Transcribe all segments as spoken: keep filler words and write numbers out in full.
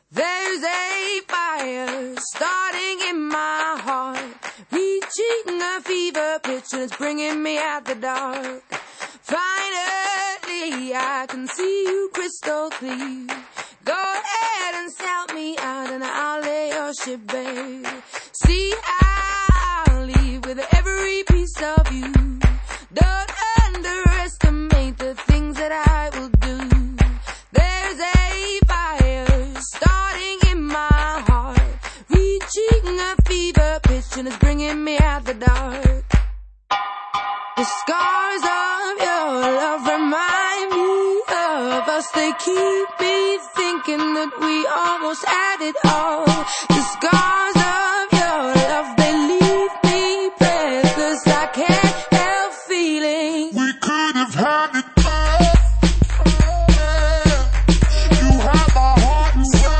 There's a fire starting in my heart, reaching a fever pitch and it's bringing me out the dark. Finally, I can see you crystal clear. Go ahead and sell me out and I'll lay your ship bare. See, I'll leave with every piece of you. Don't underestimate the things that I will do. There's a fire starting in my heart, reaching a fever pitch and it's bringing me out the dark. The scars of your love remind me of us. They keep me thinking that we almost had it all. The scars of your love, they leave me breathless. I can't help feeling we could have had it all. You have my heart and soul.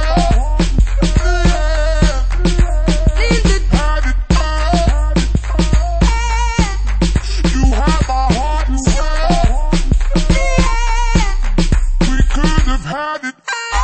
in the Had it all. You have my heart and soul. We could have had it.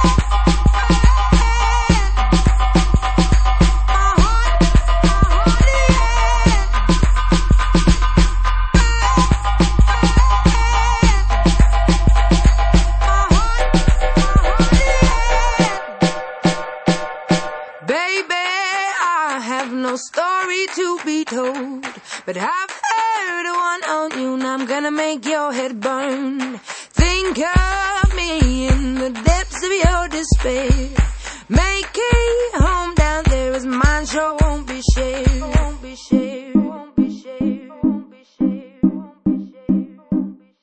Baby, I have no story to be told, but I've heard one on you and I'm gonna make your head burn. Think of me in the depths of your despair. Make a home down there as mine sure won't be shared. Won't be shared, won't be shared, won't be shared, won't be shared, won't be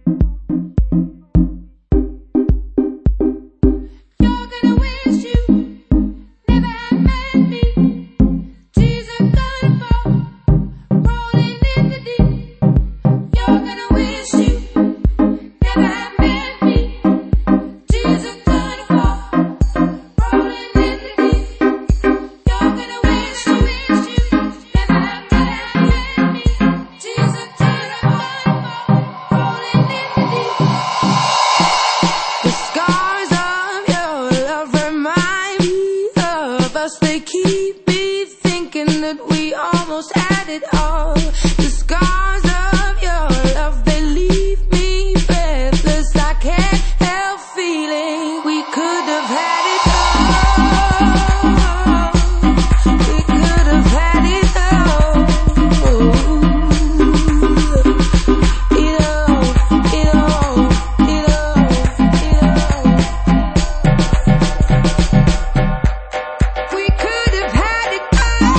shared. You're gonna wish you never had met me. Tears are gonna fall, rolling in the deep. You're gonna wish you never had met me. Tears are gonna fall, rolling in the deep. You're gonna wish you, wish you never had met me. Tears are gonna fall, rolling in the deep. The scars of your love remind me of us. They keep me thinking that we almost had it all. The scars of your love, they leave me breathless. I can't help feeling we could have had it all. We could have had it all. It all, it all, it all, it all. We could have had it all.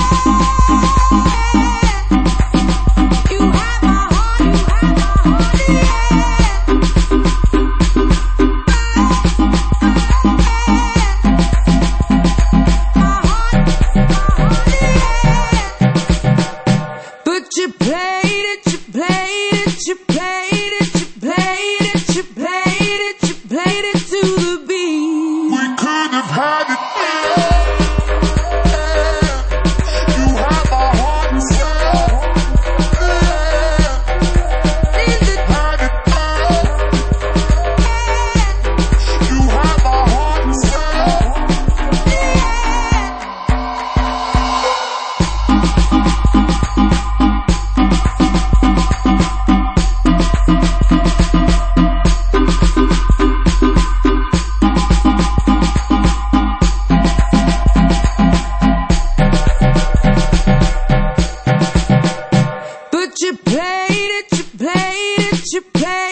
You have my heart, you have my heart, yeah. My heart, my heart, yeah. But you played it, you played it, you played it, you played it, you played it, you played it to the beat. We could have had it all. You have my heart and soul. In the Had it all. You have my heart and soul. But you played it, you played it, you played